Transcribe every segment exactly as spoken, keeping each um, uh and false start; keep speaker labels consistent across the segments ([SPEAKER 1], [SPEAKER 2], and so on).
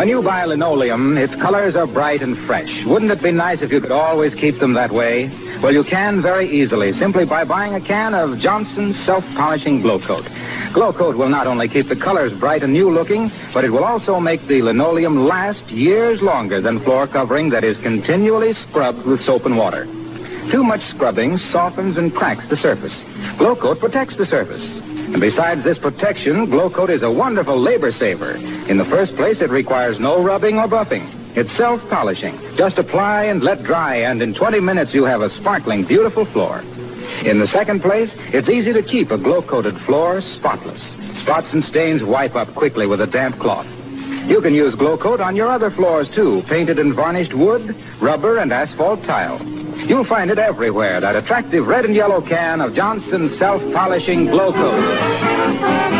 [SPEAKER 1] When you buy linoleum, its colors are bright and fresh. Wouldn't it be nice if you could always keep them that way? Well, you can very easily, simply by buying a can of Johnson's Self-Polishing Glow Coat. Glow Coat will not only keep the colors bright and new-looking, but it will also make the linoleum last years longer than floor covering that is continually scrubbed with soap and water. Too much scrubbing softens and cracks the surface. Glow Coat protects the surface. And besides this protection, Glow Coat is a wonderful labor saver. In the first place, it requires no rubbing or buffing. It's self-polishing. Just apply and let dry, and in twenty minutes you have a sparkling, beautiful floor. In the second place, it's easy to keep a glow-coated floor spotless. Spots and stains wipe up quickly with a damp cloth. You can use Glow Coat on your other floors, too, painted and varnished wood, rubber, and asphalt tile. You'll find it everywhere, that attractive red and yellow can of Johnson's Self-Polishing Glow Coat.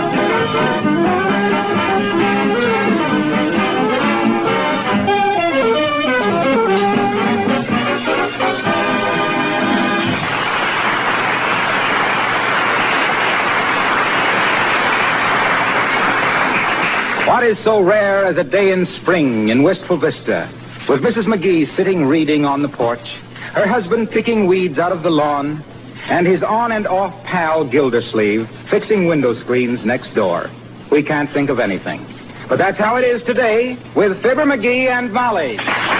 [SPEAKER 1] What is so rare as a day in spring in Wistful Vista, with Missus McGee sitting reading on the porch, her husband picking weeds out of the lawn, and his on and off pal Gildersleeve fixing window screens next door? We can't think of anything. But that's how it is today with Fibber McGee and Molly.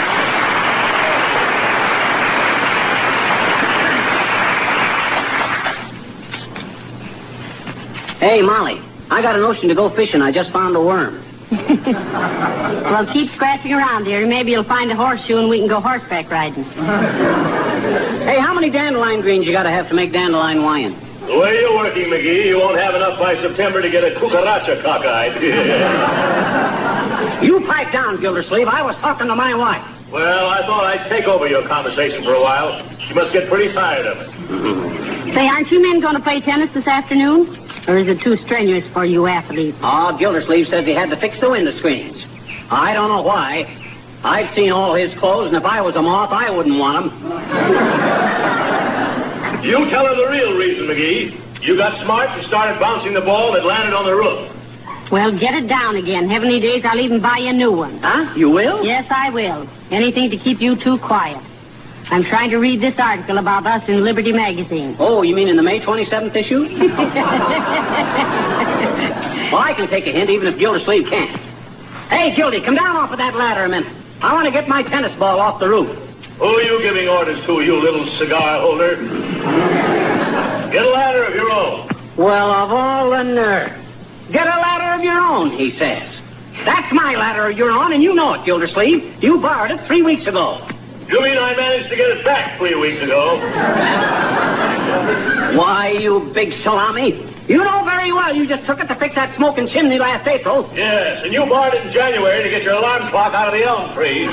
[SPEAKER 2] Hey, Molly, I got a notion to go fishing. I just found a worm.
[SPEAKER 3] Well, keep scratching around, dear. Maybe you'll find a horseshoe and we can go horseback riding.
[SPEAKER 2] Hey, how many dandelion greens you got to have to make dandelion wine?
[SPEAKER 4] The way you're working, McGee, you won't have enough by September to get a cucaracha cockeyed.
[SPEAKER 2] You pipe down, Gildersleeve. I was talking to my wife.
[SPEAKER 4] Well, I thought I'd take over your conversation for a while. You must get pretty tired of it.
[SPEAKER 2] Mm-hmm.
[SPEAKER 3] Say, aren't you men going to play tennis this afternoon? Or is it too strenuous for you athletes?
[SPEAKER 2] Oh, Gildersleeve says he had to fix the window screens. I don't know why. I've seen all his clothes, and if I was a moth, I wouldn't want them.
[SPEAKER 4] You tell her the real reason, McGee. You got smart and started bouncing the ball that landed on the roof.
[SPEAKER 3] Well, get it down again. Heavenly days, I'll even buy you a new one.
[SPEAKER 2] Huh? You will?
[SPEAKER 3] Yes, I will. Anything to keep you two quiet. I'm trying to read this article about us in Liberty Magazine.
[SPEAKER 2] Oh, you mean in the May twenty-seventh issue? Well, I can take a hint even if Gildersleeve can't. Hey, Gildy, come down off of that ladder a minute. I want to get my tennis ball off the roof.
[SPEAKER 4] Who are you giving orders to, you little cigar holder? Get a ladder of your own.
[SPEAKER 2] Well, of all the nerve. Get a ladder of your own, he says. That's my ladder you're on, and you know it, Gildersleeve. You borrowed it three weeks ago.
[SPEAKER 4] You mean I managed to get it back three weeks ago?
[SPEAKER 2] Why, you big salami. You know very well you just took it to fix that smoking chimney last April.
[SPEAKER 4] Yes, and you borrowed it in January to get your alarm clock out of the elm tree.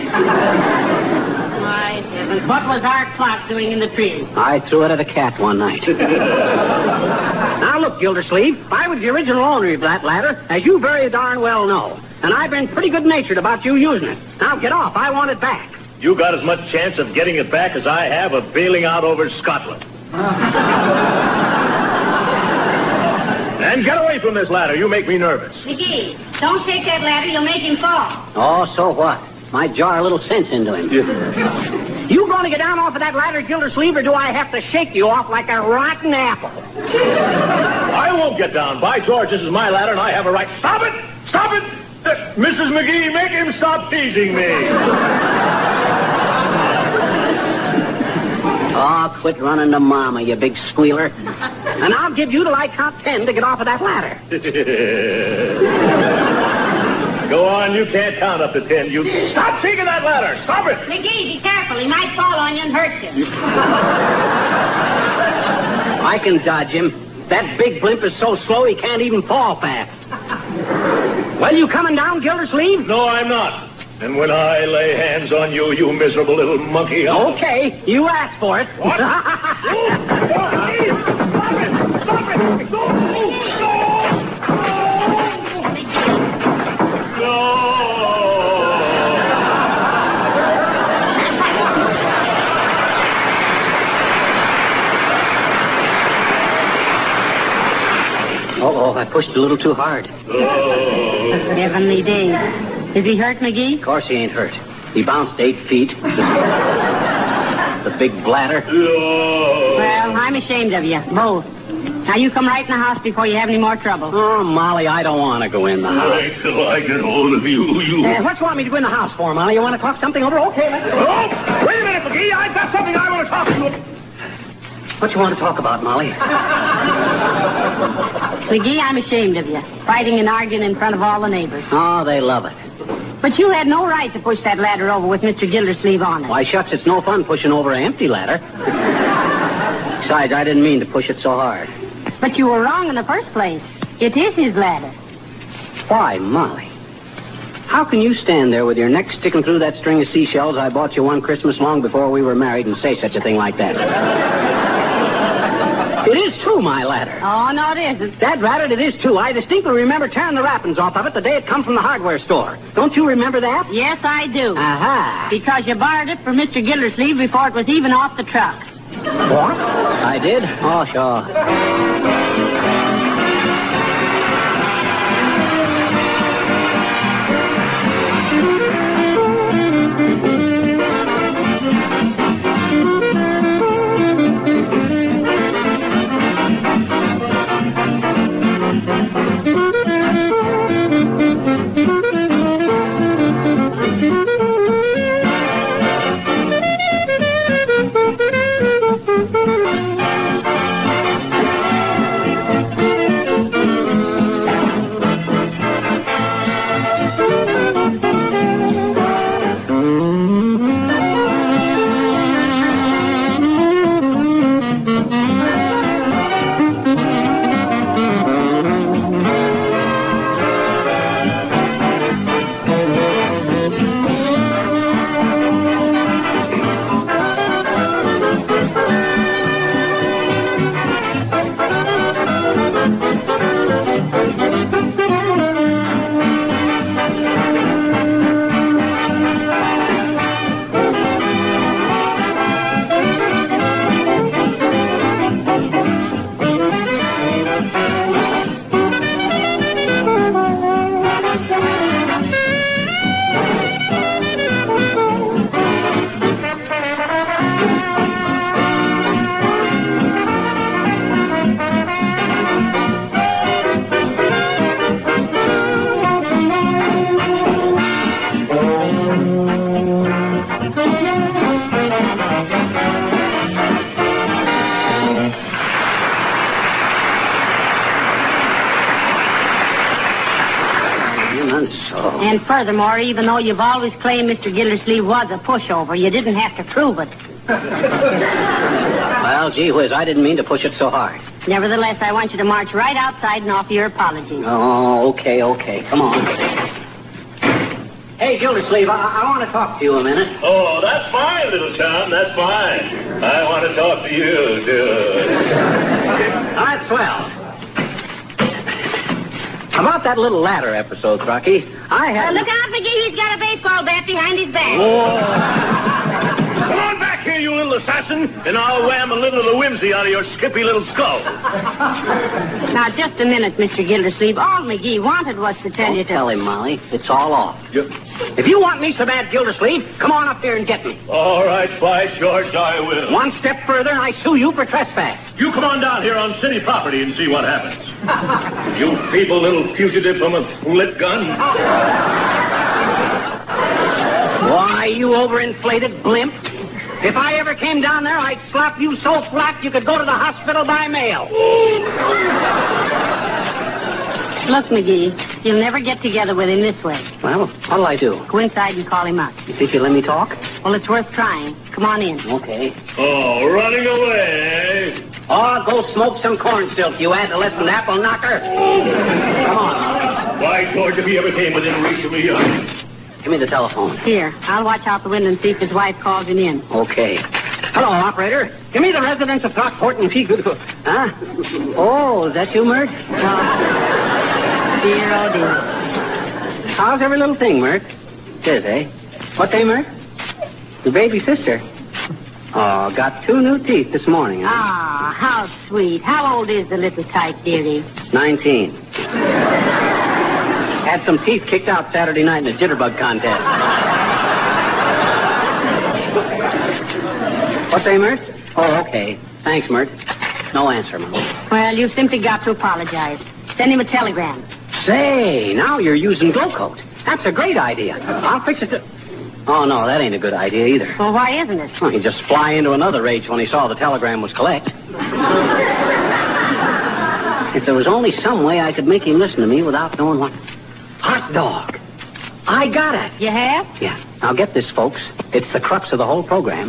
[SPEAKER 3] My heavens, what was our clock doing in the tree?
[SPEAKER 2] I threw it at a cat one night. Now, look, Gildersleeve, I was the original owner of that ladder, as you very darn well know. And I've been pretty good-natured about you using it. Now, get off. I want it back.
[SPEAKER 4] You got as much chance of getting it back as I have of bailing out over Scotland. And get away from this ladder. You make me nervous.
[SPEAKER 3] McGee, don't shake that ladder. You'll make him fall.
[SPEAKER 2] Oh, so what? Might jar a little sense into him. You going to get down off of that ladder, Gildersleeve, or do I have to shake you off like a rotten apple?
[SPEAKER 4] I won't get down. By George, this is my ladder, and I have a right. Stop it! Stop it! Uh, Missus McGee, make him stop teasing me.
[SPEAKER 2] Oh, quit running to Mama, you big squealer. And I'll give you till I count ten to get off of that ladder.
[SPEAKER 4] Go on, you can't count up to ten. You stop shaking that ladder. Stop it.
[SPEAKER 3] McGee, be careful. He might fall on you and hurt you.
[SPEAKER 2] I can dodge him. That big blimp is so slow he can't even fall fast. Well, you coming down, Gildersleeve?
[SPEAKER 4] No, I'm not. And when I lay hands on you, you miserable little monkey... I'll...
[SPEAKER 2] Okay, you asked for it.
[SPEAKER 4] What? Stop it! Stop it! Go! No!
[SPEAKER 2] Uh-oh, I pushed a little too hard.
[SPEAKER 4] Oh.
[SPEAKER 3] Heavenly days. Is he hurt, McGee?
[SPEAKER 2] Of course he ain't hurt. He bounced eight feet. The big bladder.
[SPEAKER 3] Well, I'm ashamed of you, both. Now, you come right in the house before you have any more trouble.
[SPEAKER 2] Oh, Molly, I don't want to go in the house.
[SPEAKER 4] Wait till I get hold of you, you...
[SPEAKER 2] Uh, what you want me to go in the house for, Molly? You want to talk something over? Okay, let's go.
[SPEAKER 4] Oh, wait a minute, McGee. I've got something I want to talk to you about.
[SPEAKER 2] What you want to talk about, Molly?
[SPEAKER 3] McGee, I'm ashamed of you. Fighting and arguing in front of all the neighbors.
[SPEAKER 2] Oh, they love it.
[SPEAKER 3] But you had no right to push that ladder over with Mister Gildersleeve on it.
[SPEAKER 2] Why, shucks, it's no fun pushing over an empty ladder. Besides, I didn't mean to push it so hard.
[SPEAKER 3] But you were wrong in the first place. It is his ladder.
[SPEAKER 2] Why, Molly? How can you stand there with your neck sticking through that string of seashells I bought you one Christmas long before we were married and say such a thing like that? It is, too, my ladder.
[SPEAKER 3] Oh, no, it isn't.
[SPEAKER 2] Dad ratted, it is, too. I distinctly remember tearing the wrappings off of it the day it come from the hardware store. Don't you remember that?
[SPEAKER 3] Yes, I do.
[SPEAKER 2] Aha.
[SPEAKER 3] Because you borrowed it from Mister Gildersleeve before it was even off the trucks.
[SPEAKER 2] What? I did? Oh, sure.
[SPEAKER 3] And furthermore, even though you've always claimed Mister Gildersleeve was a pushover, you didn't have to prove it.
[SPEAKER 2] Well, gee whiz, I didn't mean to push it so hard.
[SPEAKER 3] Nevertheless, I want you to march right outside and offer your apologies.
[SPEAKER 2] Oh, okay, okay. Come on. Hey, Gildersleeve, I, I want to talk to you a minute.
[SPEAKER 4] Oh, that's fine, little chum. That's fine. I want to talk to you, too.
[SPEAKER 2] That's swell. About that little ladder episode, Crocky, I had...
[SPEAKER 3] Uh, look out, McGee. He's got a baseball bat behind his back.
[SPEAKER 2] Oh.
[SPEAKER 4] Come on back here, you little assassin, and I'll wham a little of the whimsy out of your skippy little skull.
[SPEAKER 3] Now, just a minute, Mister Gildersleeve. All McGee wanted was to tell
[SPEAKER 2] Don't
[SPEAKER 3] you to...
[SPEAKER 2] tell him, Molly. It's all off.
[SPEAKER 4] Yep.
[SPEAKER 2] If you want me so bad, Gildersleeve, come on up here and get me.
[SPEAKER 4] All right, by George, I will.
[SPEAKER 2] One step further, and I sue you for trespass.
[SPEAKER 4] You come on down here on city property and see what happens. You feeble little fugitive from a lit gun.
[SPEAKER 2] Why, you overinflated blimp. If I ever came down there, I'd slap you so flat you could go to the hospital by mail.
[SPEAKER 3] Look, McGee, you'll never get together with him this way.
[SPEAKER 2] Well, what'll I do?
[SPEAKER 3] Go inside and call him up.
[SPEAKER 2] You think you'll let me talk?
[SPEAKER 3] Well, it's worth trying. Come on in.
[SPEAKER 2] Okay.
[SPEAKER 4] Oh, running away.
[SPEAKER 2] Oh, go smoke some corn silk, you adolescent apple knocker. Come on.
[SPEAKER 4] By George, if he ever came within reach of me, uh...
[SPEAKER 2] Give me the telephone.
[SPEAKER 3] Here, I'll watch out the window and see if his wife calls him in.
[SPEAKER 2] Okay. Hello, operator. Give me the residence of Throckmorton P. Good. Huh? Oh, is that you, Mert?
[SPEAKER 3] Oh, dear, oh, dear.
[SPEAKER 2] How's every little thing, Mert? It is, eh? What day, Mert? Your baby sister. Oh, got two new teeth this morning, huh?
[SPEAKER 3] Ah, how sweet. How old is the little tyke, dearie?
[SPEAKER 2] Nineteen. Had some teeth kicked out Saturday night in a jitterbug contest. What's that, Mert? Oh, okay. Thanks, Mert. No answer, Mom.
[SPEAKER 3] Well, you've simply got to apologize. Send him a telegram.
[SPEAKER 2] Say, now you're using Glowcoat. That's a great idea. I'll fix it to... Oh, no, that ain't a good idea either.
[SPEAKER 3] Well, why isn't it?
[SPEAKER 2] Well, he'd just fly into another rage when he saw the telegram was collect. If there was only some way I could make him listen to me without knowing what... Hot dog. I got it.
[SPEAKER 3] You have?
[SPEAKER 2] Yeah. Now get this, folks. It's the crux of the whole program.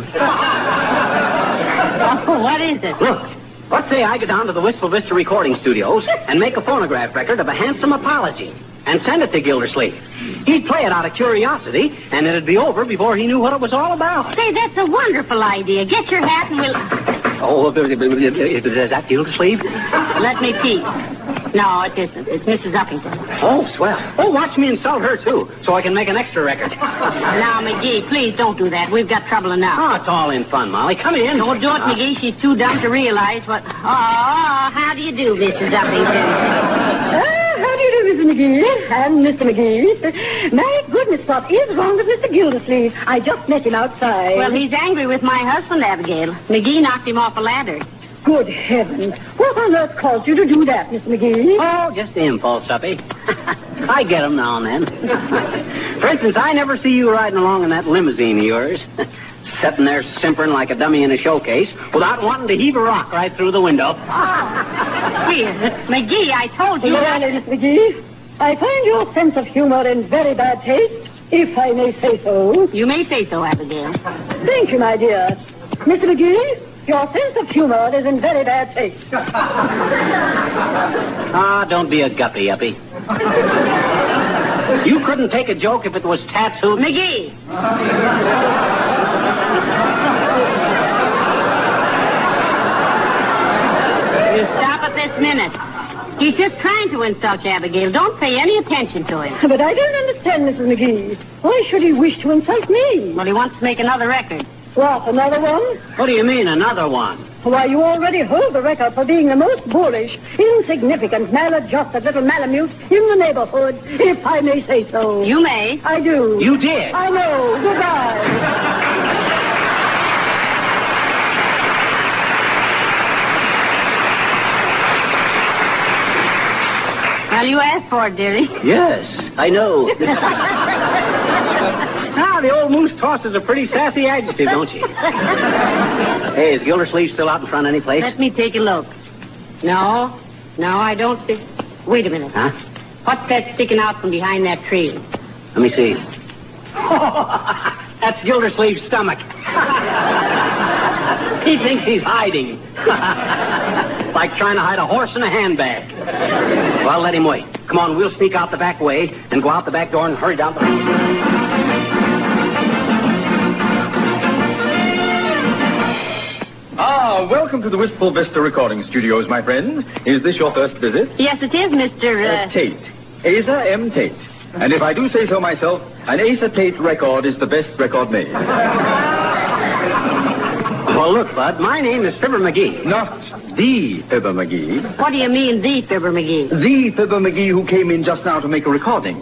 [SPEAKER 3] Oh, what is it?
[SPEAKER 2] Look. Let's say I go down to the Wistful Vista recording studios and make a phonograph record of a handsome apology and send it to Gildersleeve. He'd play it out of curiosity, and it'd be over before he knew what it was all about.
[SPEAKER 3] Say, that's a wonderful idea. Get your hat and we'll...
[SPEAKER 2] Oh, is that Gildersleeve?
[SPEAKER 3] Let me peek. No, it isn't. It's Missus Uppington.
[SPEAKER 2] Oh, swell. Oh, watch me insult her, too, so I can make an extra record.
[SPEAKER 3] Now, McGee, please don't do that. We've got trouble enough.
[SPEAKER 2] Oh, it's all in fun, Molly. Come in.
[SPEAKER 3] Don't do it, uh, McGee. She's too dumb to realize what... Oh, how do you do, Missus Uppington?
[SPEAKER 5] Uh, how do you do, Missus McGee? And Mister McGee. My goodness, what is wrong with Mister Gildersleeve? I just met him outside.
[SPEAKER 3] Well, he's angry with my husband, Abigail. McGee knocked him off a ladder.
[SPEAKER 5] Good heavens. What on earth caused you to do that, Mister McGee?
[SPEAKER 2] Oh, just the impulse, Uppy. I get 'em now and then. For instance, I never see you riding along in that limousine of yours, sitting there simpering like a dummy in a showcase without wanting to heave a rock right through the window.
[SPEAKER 3] Here, McGee, I told you...
[SPEAKER 5] Well, Miss McGee, I find your sense of humor in very bad taste, if I may say so.
[SPEAKER 3] You may say so, Abigail.
[SPEAKER 5] Thank you, my dear. Mister McGee, your sense of humor is in very bad taste.
[SPEAKER 2] Ah, don't be a guppy, Uppy. You couldn't take a joke if it was tattooed.
[SPEAKER 3] McGee! You stop at this minute. He's just trying to insult you, Abigail. Don't pay any attention to him.
[SPEAKER 5] But I don't understand, Missus McGee. Why should he wish to insult me?
[SPEAKER 3] Well, he wants to make another record.
[SPEAKER 5] What, another one?
[SPEAKER 2] What do you mean, another one?
[SPEAKER 5] Why, you already hold the record for being the most boorish, insignificant, maladjusted little malamute in the neighborhood, if I may say so.
[SPEAKER 3] You may.
[SPEAKER 5] I do.
[SPEAKER 2] You did.
[SPEAKER 5] I know. Goodbye.
[SPEAKER 3] Well, you asked for it, dearie.
[SPEAKER 2] Yes, I know. Ah, the old moose tosses a pretty sassy adjective, don't she? Hey, is Gildersleeve still out in front any place?
[SPEAKER 3] Let me take a look. No, no, I don't see. Wait a minute.
[SPEAKER 2] Huh?
[SPEAKER 3] What's that sticking out from behind that tree?
[SPEAKER 2] Let me see. That's Gildersleeve's stomach. He thinks he's hiding. Like trying to hide a horse in a handbag. Well, let him wait. Come on, we'll sneak out the back way and go out the back door and hurry down the...
[SPEAKER 6] Ah, welcome to the Wistful Vista Recording Studios, my friends. Is this your first visit?
[SPEAKER 3] Yes, it is, Mister Uh...
[SPEAKER 6] Uh, Tate. Asa M. Tate. And if I do say so myself, an Asa Tate record is the best record made.
[SPEAKER 2] Well, look, Bud, my name is Fibber McGee.
[SPEAKER 6] Not the Fibber McGee.
[SPEAKER 3] What do you mean, the Fibber McGee?
[SPEAKER 6] The Fibber McGee who came in just now to make a recording.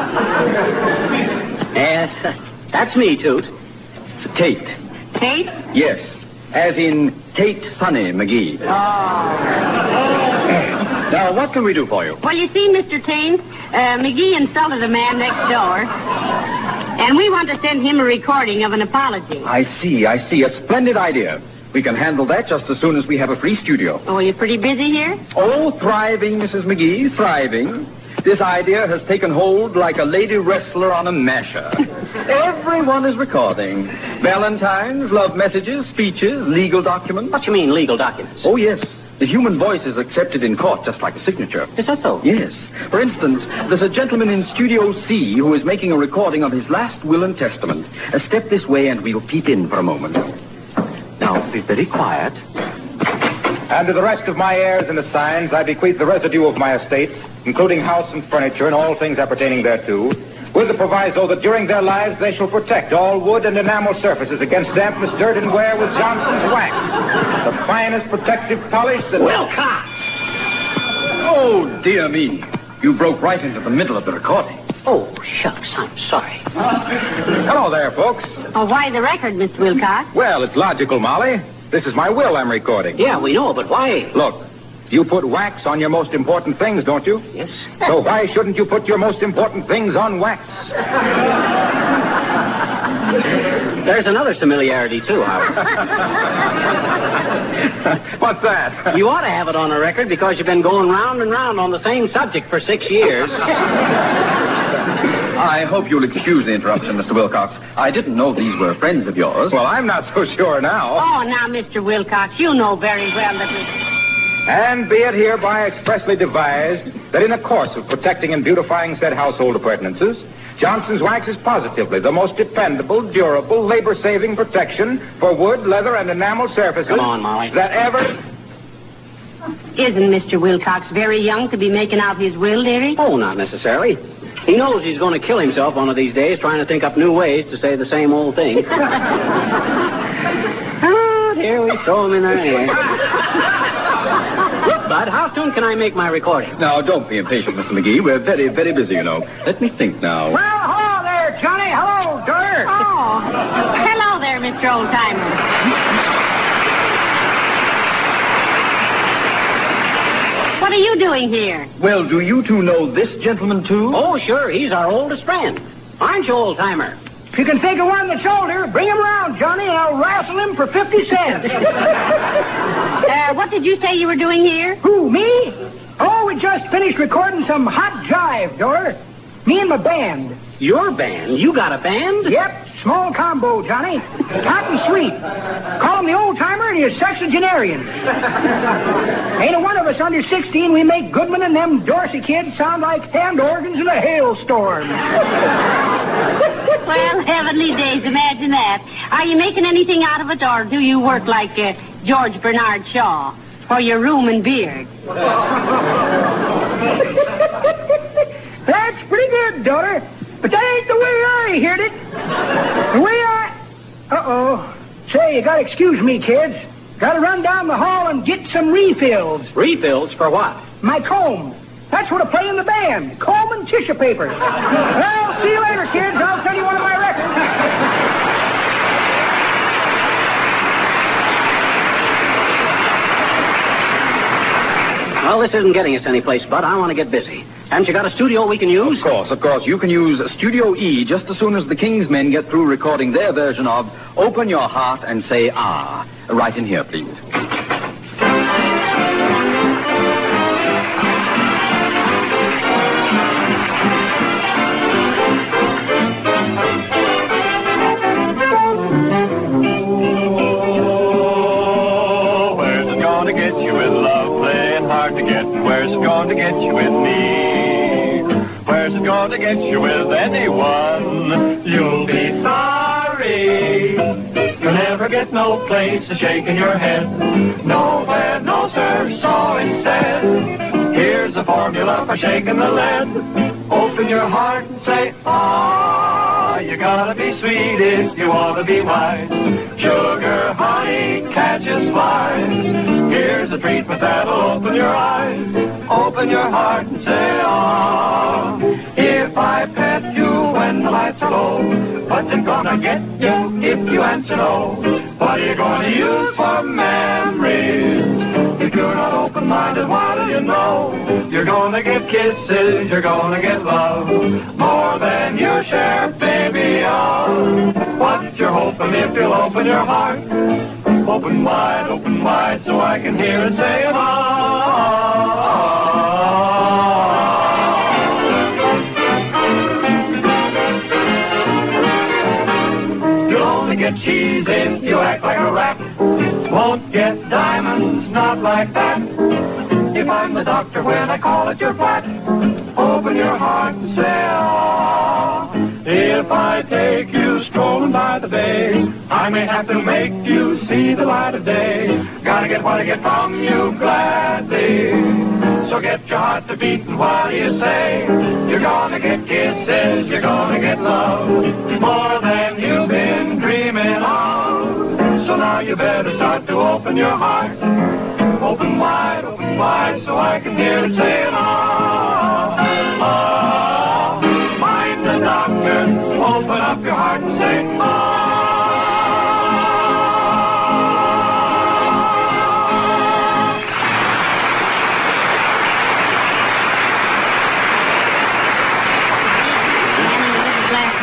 [SPEAKER 2] Yes, that's me, Toot.
[SPEAKER 6] Tate.
[SPEAKER 3] Tate?
[SPEAKER 6] Yes. As in Tate Funny McGee.
[SPEAKER 3] Oh.
[SPEAKER 6] Now, what can we do for you?
[SPEAKER 3] Well, you see, Mister Tate, uh, McGee insulted a man next door, and we want to send him a recording of an apology.
[SPEAKER 6] I see, I see. A splendid idea. We can handle that just as soon as we have a free studio.
[SPEAKER 3] Oh, are you pretty busy here?
[SPEAKER 6] Oh, thriving, Missus McGee, thriving. This idea has taken hold like a lady wrestler on a masher. Everyone is recording. Valentines, love messages, speeches, legal documents.
[SPEAKER 2] What you mean, legal documents?
[SPEAKER 6] Oh, yes. The human voice is accepted in court just like a signature.
[SPEAKER 2] Is that so?
[SPEAKER 6] Yes. For instance, there's a gentleman in Studio C who is making a recording of his last will and testament. Uh, step this way and we'll peep in for a moment. Now, be very quiet.
[SPEAKER 1] And to the rest of my heirs and assigns, I bequeath the residue of my estate, including house and furniture and all things appertaining thereto, with the proviso that during their lives they shall protect all wood and enamel surfaces against dampness, dirt, and wear with Johnson's wax, the finest protective polish that...
[SPEAKER 2] Wilcox!
[SPEAKER 6] Oh, dear me. You broke right into the middle of the recording.
[SPEAKER 2] Oh, shucks, I'm sorry.
[SPEAKER 1] Hello there, folks.
[SPEAKER 3] Oh, why the record, Mister Wilcox?
[SPEAKER 1] Well, it's logical, Molly. This is my will I'm recording.
[SPEAKER 2] Yeah, we know, but why?
[SPEAKER 1] Look, you put wax on your most important things, don't you?
[SPEAKER 2] Yes.
[SPEAKER 1] So why shouldn't you put your most important things on wax?
[SPEAKER 2] There's another familiarity, too, Howard.
[SPEAKER 1] What's that?
[SPEAKER 2] You ought to have it on a record because you've been going round and round on the same subject for six years.
[SPEAKER 6] I hope you'll excuse the interruption, Mister Wilcox. I didn't know these were friends of yours.
[SPEAKER 1] Well, I'm not so sure now.
[SPEAKER 3] Oh, now, Mister Wilcox, you know very well that we...
[SPEAKER 1] And be it hereby expressly devised that in the course of protecting and beautifying said household appurtenances, Johnson's Wax is positively the most dependable, durable, labor-saving protection for wood, leather, and enamel surfaces...
[SPEAKER 2] Come on, Molly.
[SPEAKER 1] ...that ever...
[SPEAKER 3] Isn't Mister Wilcox very young to be making out his will, dearie?
[SPEAKER 2] Oh, not necessarily. He knows he's going to kill himself one of these days trying to think up new ways to say the same old thing. Oh, here we throw him in there anyway. Look, Bud, how soon can I make my recording?
[SPEAKER 6] Now, don't be impatient, Mister McGee. We're very, very busy, you know. Let me think now.
[SPEAKER 2] Well, hello there, Johnny. Hello, Dirt.
[SPEAKER 3] Oh, hello there, Mister Oldtimer. What are you doing here?
[SPEAKER 6] Well, do you two know this gentleman, too?
[SPEAKER 2] Oh, sure. He's our oldest friend. Aren't you, Old-Timer?
[SPEAKER 7] If you can think of one that's older, bring him around, Johnny, and I'll wrestle him for fifty cents.
[SPEAKER 3] uh, what did you say you were doing here?
[SPEAKER 7] Who, me? Oh, we just finished recording some hot jive, Dor. Me and my band.
[SPEAKER 2] Your band? You got a band?
[SPEAKER 7] Yep, small combo, Johnny. Hot and sweet. Call him the Old-Timer and he's sexagenarian. Ain't a one of us under sixteen, we make Goodman and them Dorsey kids sound like hand organs in a hailstorm.
[SPEAKER 3] Well, heavenly days, imagine that. Are you making anything out of it, or do you work like uh, George Bernard Shaw for your room and beard?
[SPEAKER 7] That's pretty good, daughter. But that ain't the way I heard it. The way I... Uh-oh. Say, you gotta excuse me, kids. Gotta run down the hall and get some refills.
[SPEAKER 2] Refills for what?
[SPEAKER 7] My comb. That's what I play in the band. Comb and tissue paper. Well, see you later, kids. I'll send you one of my records.
[SPEAKER 2] Well, this isn't getting us anyplace, Bud. I want to get busy. Haven't you got a studio we can use?
[SPEAKER 6] Of course, of course. You can use Studio E just as soon as the King's Men get through recording their version of Open Your Heart and Say Ah. Right in here, please.
[SPEAKER 8] Where's it going to get you with me? Where's it going to get you with anyone? You'll be sorry. You'll never get no place to shaking your head. Nowhere, no sir, so it said. Here's a formula for shaking the lead. Open your heart and say, ah, you gotta be sweet if you wanna be wise. Sugar, honey, catches flies. Here's a treatment that'll open your eyes. Open your heart and say, ah. If I pet you when the lights are low, what's it gonna get you if you answer no? What are you gonna use for memories? If you're not open-minded, what do you know? You're gonna get kisses, you're gonna get love, more than your share, baby, of. What you're hoping if you'll open your heart. Open wide, open wide, so I can hear it say, ah. You'll only get cheese if you act like a rat. Won't get diamonds, not like that. If I'm the doctor when I call at your flat, open your heart and say, ah. If I take you strolling by the bay, I may have to make you see the light of day. Gotta get what I get from you gladly. So get your heart to beating, what do you say? You're gonna get kisses, you're gonna get love, more than you've been dreaming of. So now you better start to open your heart. Open wide, open wide, so I can hear it saying, ah.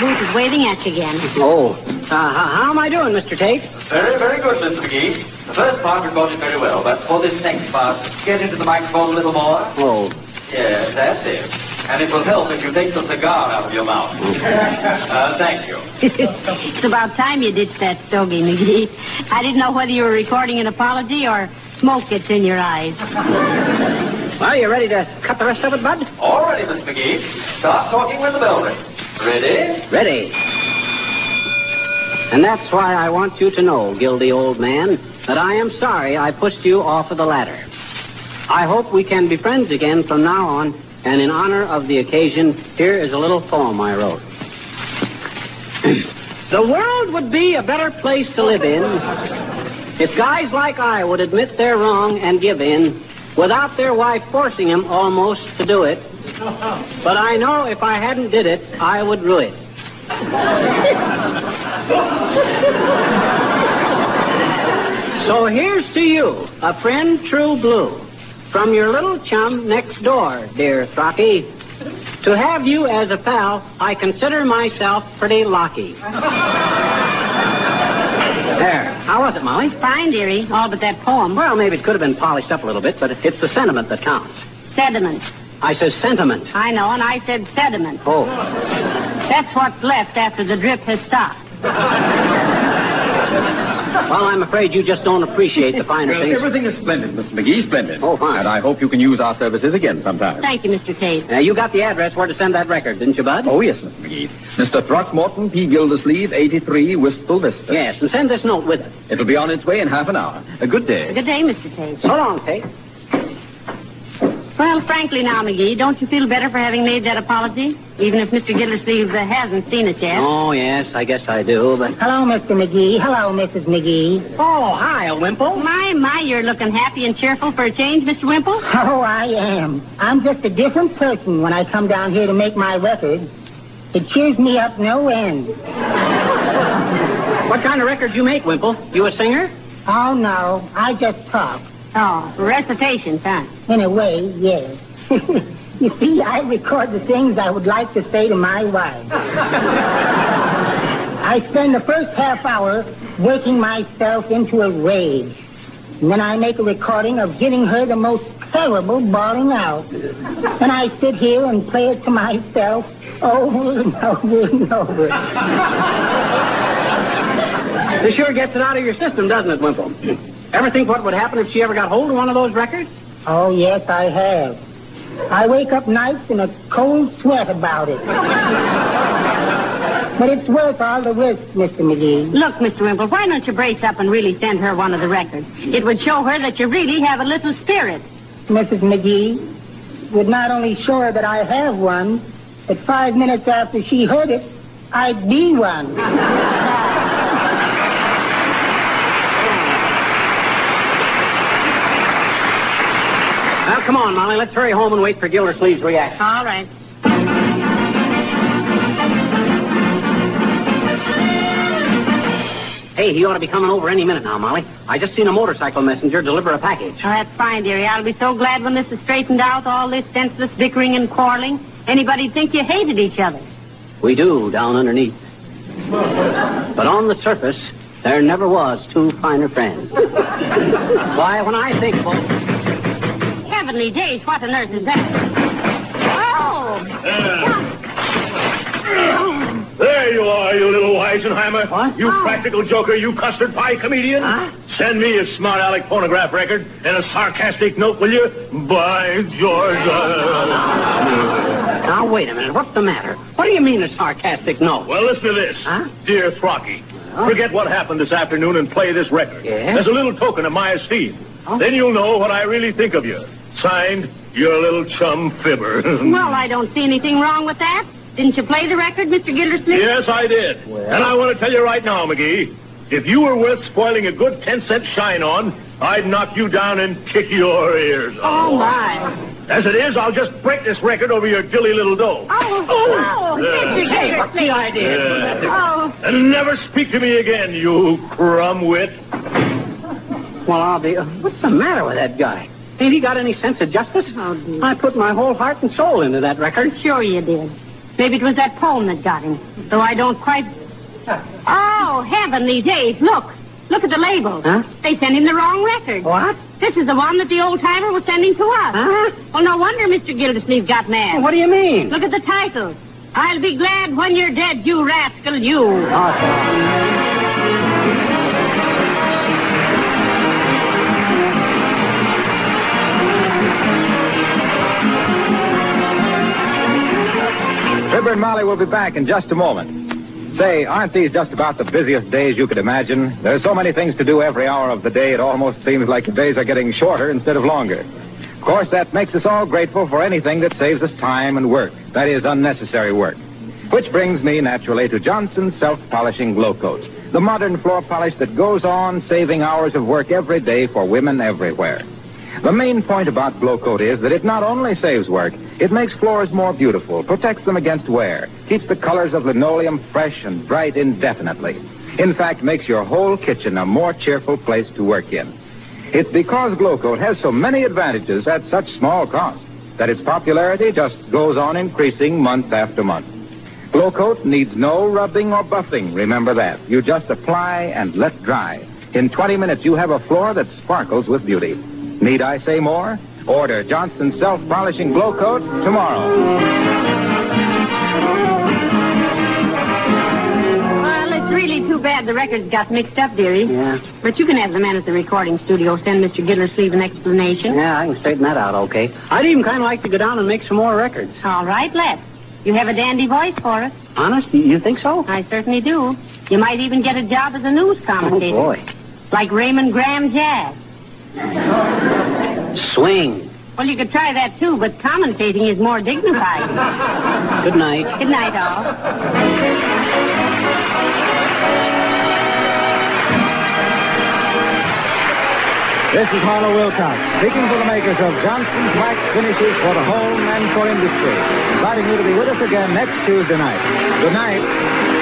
[SPEAKER 3] booth is waving at you again.
[SPEAKER 2] Oh. Uh, how, how am I doing, Mister Tate?
[SPEAKER 6] Very, very good, Mister McGee. The first part recorded very well, but for this next part, get into the microphone a little more.
[SPEAKER 2] Oh.
[SPEAKER 6] Yes, that's it. And it will help if you take the cigar out of your mouth. uh, thank you.
[SPEAKER 3] It's about time you ditched that stogie, McGee. I didn't know whether you were recording an apology or smoke gets in your eyes.
[SPEAKER 2] Well, you ready to cut the rest of it, Bud?
[SPEAKER 6] All ready, Mister McGee. Start talking when the bell rings. Ready?
[SPEAKER 2] Ready. And that's why I want you to know, guilty old man, that I am sorry I pushed you off of the ladder. I hope we can be friends again from now on, and in honor of the occasion, here is a little poem I wrote. The world would be a better place to live in if guys like I would admit they're wrong and give in without their wife forcing them almost to do it. But I know if I hadn't did it, I would rue it. So here's to you, a friend true blue, from your little chum next door, dear Throcky. To have you as a pal, I consider myself pretty lucky. There. How was it, Molly?
[SPEAKER 3] Fine, dearie. All but that poem.
[SPEAKER 2] Well, maybe it could have been polished up a little bit, but it's the sentiment that counts.
[SPEAKER 3] Sediment.
[SPEAKER 2] I said sentiment.
[SPEAKER 3] I know, and I said sediment.
[SPEAKER 2] Oh.
[SPEAKER 3] That's what's left after the drip has stopped.
[SPEAKER 2] Well, I'm afraid you just don't appreciate the finer things.
[SPEAKER 6] Everything is splendid, Mister McGee, splendid.
[SPEAKER 2] Oh, fine.
[SPEAKER 6] And I hope you can use our services again sometime.
[SPEAKER 3] Thank you, Mister Tate.
[SPEAKER 2] Now, you got the address where to send that record, didn't you, Bud?
[SPEAKER 6] Oh, yes, Mister McGee. Mister Throckmorton P. Gildersleeve, eighty-three, Wistful Vista.
[SPEAKER 2] Yes, and send this note with it.
[SPEAKER 6] It'll be on its way in half an hour. A good day.
[SPEAKER 3] Good day, Mister Tate.
[SPEAKER 2] So long, Tate.
[SPEAKER 3] Well, frankly now, McGee, don't you feel better for having made that apology? Even if Mister Gildersleeve uh, hasn't seen it yet.
[SPEAKER 2] Oh, yes, I guess I do, but...
[SPEAKER 5] Hello, Mister McGee. Hello, Missus McGee.
[SPEAKER 2] Oh, hi, Wimple.
[SPEAKER 3] My, my, you're looking happy and cheerful for a change, Mister Wimple.
[SPEAKER 5] Oh, I am. I'm just a different person when I come down here to make my record. It cheers me up no end.
[SPEAKER 2] What kind of record you make, Wimple? You a singer?
[SPEAKER 5] Oh, no. I just talk.
[SPEAKER 3] Oh, recitations, huh?
[SPEAKER 5] In a way, yes. You see, I record the things I would like to say to my wife. I spend the first half hour working myself into a rage. And then I make a recording of giving her the most terrible bawling out. Then I sit here and play it to myself over and over and over.
[SPEAKER 2] This sure gets it out of your system, doesn't it, Wimple? Ever think what would happen if she ever got hold of one of those records?
[SPEAKER 5] Oh, yes, I have. I wake up nights in a cold sweat about it. But it's worth all the risk, Mister McGee.
[SPEAKER 3] Look, Mister Wimple, why don't you brace up and really send her one of the records? It would show her that you really have a little spirit.
[SPEAKER 5] Missus McGee would not only show her that I have one, but five minutes after she heard it, I'd be one.
[SPEAKER 2] Well, come on, Molly. Let's hurry home and wait for Gildersleeve's reaction.
[SPEAKER 3] All right.
[SPEAKER 2] Hey, he ought to be coming over any minute now, Molly. I just seen a motorcycle messenger deliver a package.
[SPEAKER 3] Oh, that's fine, dearie. I'll be so glad when this is straightened out, all this senseless bickering and quarreling. Anybody'd think you hated each other.
[SPEAKER 2] We do, down underneath. But on the surface, there never was two finer friends. Why, when I think... Well,
[SPEAKER 3] heavenly days, what on earth is that? Oh!
[SPEAKER 4] There you are, you little Weisenheimer.
[SPEAKER 2] What?
[SPEAKER 4] You
[SPEAKER 3] Oh.
[SPEAKER 4] practical joker, you custard pie comedian.
[SPEAKER 2] Huh?
[SPEAKER 4] Send me a smart aleck phonograph record and a sarcastic note, will you? By George.
[SPEAKER 2] Now, wait a minute. What's the matter? What do you mean a sarcastic note?
[SPEAKER 4] Well, listen to this.
[SPEAKER 2] Huh?
[SPEAKER 4] Dear Throcky,
[SPEAKER 2] Huh?
[SPEAKER 4] forget what happened this afternoon and play this record.
[SPEAKER 2] Yeah?
[SPEAKER 4] As a little token of my esteem.
[SPEAKER 2] Oh.
[SPEAKER 4] Then you'll know what I really think of you. Signed, your little chum Fibber.
[SPEAKER 3] Well, I don't see anything wrong with that. Didn't you play the record, Mister Gildersleeve?
[SPEAKER 4] Yes, I did.
[SPEAKER 2] Well?
[SPEAKER 4] And I want to tell you right now, McGee, if you were worth spoiling a good ten-cent shine on, I'd knock you down and kick your ears off.
[SPEAKER 3] Oh, my.
[SPEAKER 4] As it is, I'll just break this record over your dilly little dough.
[SPEAKER 3] Oh, oh,
[SPEAKER 4] Yeah.
[SPEAKER 3] Mister
[SPEAKER 2] Hey, what's the idea?
[SPEAKER 4] Yeah.
[SPEAKER 3] Oh.
[SPEAKER 4] And never speak to me again, you crumb-wit.
[SPEAKER 2] Well, I'll be... Uh, what's the matter with that guy? Ain't he got any sense of justice?
[SPEAKER 3] Oh, dear.
[SPEAKER 2] I put my whole heart and soul into that record.
[SPEAKER 3] Sure you did. Maybe it was that poem that got him. Though I don't quite... Oh, heavenly days. Look. Look at the label.
[SPEAKER 2] Huh?
[SPEAKER 3] They sent him the wrong record.
[SPEAKER 2] What?
[SPEAKER 3] This is the one that the old-timer was sending to us.
[SPEAKER 2] Huh?
[SPEAKER 3] Well, no wonder Mister Gildersleeve got mad.
[SPEAKER 2] What do you mean?
[SPEAKER 3] Look at the title. I'll be glad when you're dead, you rascal, you.
[SPEAKER 1] Fibber and Molly will be back in just a moment. Say, aren't these just about the busiest days you could imagine? There's so many things to do every hour of the day, it almost seems like the days are getting shorter instead of longer. Of course, that makes us all grateful for anything that saves us time and work. That is, unnecessary work. Which brings me, naturally, to Johnson's Self-Polishing Glow Coat, the modern floor polish that goes on saving hours of work every day for women everywhere. The main point about Glow Coat is that it not only saves work, it makes floors more beautiful, protects them against wear, keeps the colors of linoleum fresh and bright indefinitely. In fact, makes your whole kitchen a more cheerful place to work in. It's because Glow Coat has so many advantages at such small cost that its popularity just goes on increasing month after month. Glow Coat needs no rubbing or buffing, remember that. You just apply and let dry. In twenty minutes, you have a floor that sparkles with beauty. Need I say more? Order Johnson's Self-Polishing Glow Coat tomorrow.
[SPEAKER 3] Well, it's really too bad the records got mixed up, dearie.
[SPEAKER 2] Yeah.
[SPEAKER 3] But you can have the man at the recording studio send Mister Gildersleeve an explanation.
[SPEAKER 2] Yeah, I can straighten that out, okay. I'd even kind of like to go down and make some more records.
[SPEAKER 3] All right, let's. You have a dandy voice for us.
[SPEAKER 2] Honest? You, you think so?
[SPEAKER 3] I certainly do. You might even get a job as a news commentator.
[SPEAKER 2] Oh, boy.
[SPEAKER 3] Like Raymond Graham Jazz.
[SPEAKER 2] Swing.
[SPEAKER 3] Well, you could try that, too, but commentating is more dignified.
[SPEAKER 2] Good night.
[SPEAKER 3] Good night, all.
[SPEAKER 1] This is Harlow Wilcox, speaking for the makers of Johnson's Wax Finishes for the home and for industry. Inviting you to be with us again next Tuesday night. Good night.